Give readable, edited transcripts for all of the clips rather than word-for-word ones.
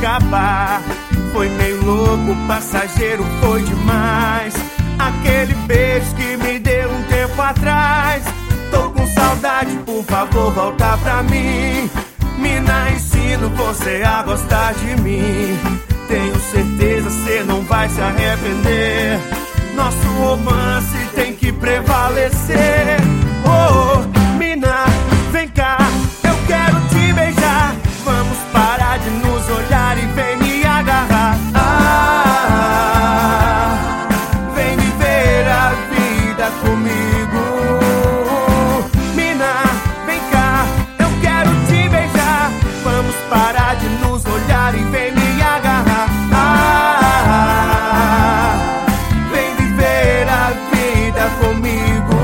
acabar. Foi meio louco, passageiro, foi demais. Aquele beijo que me deu um tempo atrás. Tô com saudade, por favor, volta pra mim. Mina, ensino você a gostar de mim. Tenho certeza, cê não vai se arrepender. Nosso romance tem que prevalecer. Oh, mina, vem cá, eu quero te beijar. Vamos parar de nos olhar e vem me agarrar. Vem viver a vida comigo. Mina, vem cá, eu quero te beijar. Vamos parar de nos olhar e vem me agarrar. Vem viver a vida comigo.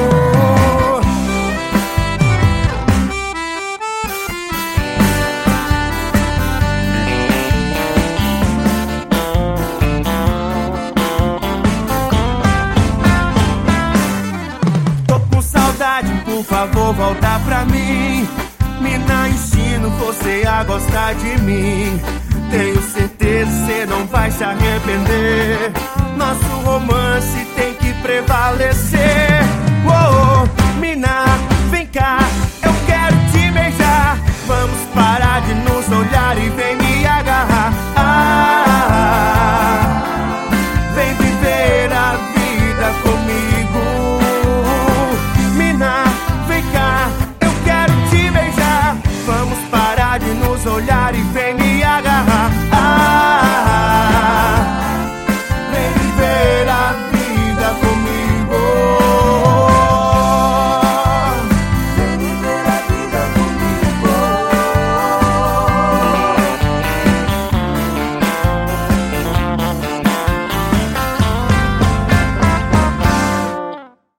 Tô com saudade, por favor, volta pra mim. Mina, ensino você a gostar de mim. Tenho certeza, cê não vai se arrepender. Nosso romance tem que prevalecer.